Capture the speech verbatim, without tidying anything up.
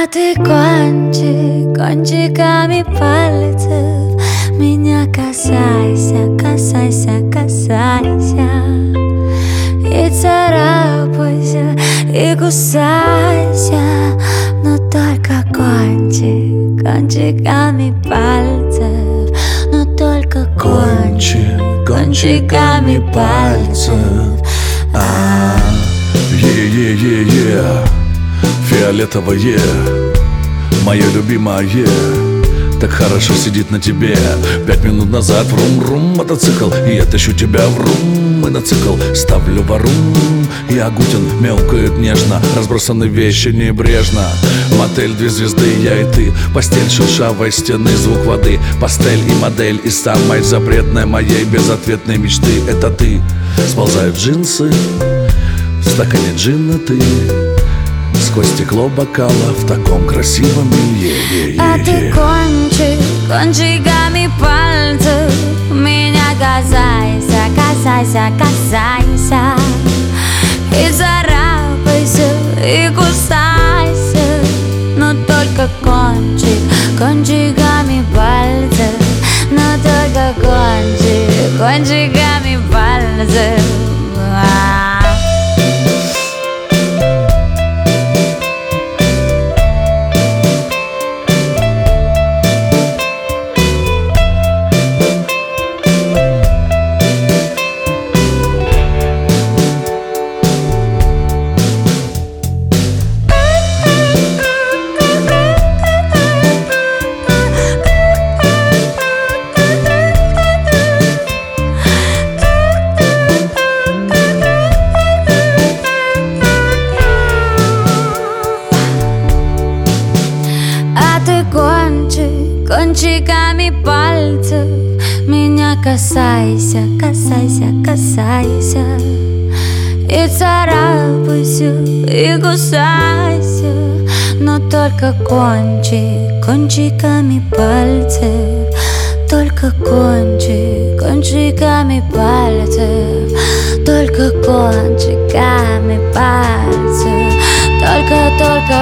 ты кончик, кончиками пальцев меня касайся, касайся, касайся. И царапайся, и кусайся, но только кончик, кончиками пальцев, но только кончик, кончиками пальцев. А, е-е-е-е, фиолетовое, мое любимое, так хорошо сидит на тебе. Пять минут назад врум-рум мотоцикл, и я тащу тебя врум и на цикл ставлю варум. И Агутин мяукает нежно, разбросаны вещи небрежно. Мотель, две звезды, я и ты, постель шершавой стены, звук воды, пастель и модель. И самой запретной моей безответной мечты — это ты. Сползают джинсы, в стакане джина ты, сквозь стекло бокала в таком красивом белье. А ты кончик, кончиками пальцев меня касайся, касайся, касайся. И царапайся, и кусайся, но только кончик, кончиками пальцев, но только кончик, кончиками пальцев. Кончиками пальцев меня касайся, касайся, касайся. И царапайся, и кусайся, но только кончик, кончиками пальцев, только кончик, кончиками пальцев, только кончиками пальцев, только, только